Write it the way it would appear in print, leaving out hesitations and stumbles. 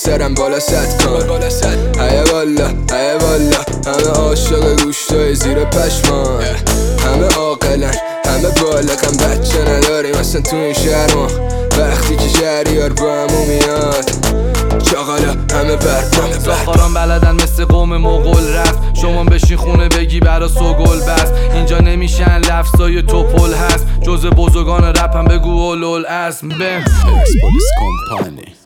سرم بالا ست کن. هیه والا هیه والا، همه عاشق گوشتای زیر پشمان، همه عاقلن همه بالغن، بچه نداریم اصلا تو این شهر ما. وقتی که شهریار با همو میاد چاقالا همه برپام. ساخاران بلدن مثل قوم مغول رفت، شما بشین خونه بگی برا سوگل بس. اینجا نمیشن لفظای توپل هست، جز بزرگان رپ هم بگو اولول اسم بم. پرسپولیس کمپانی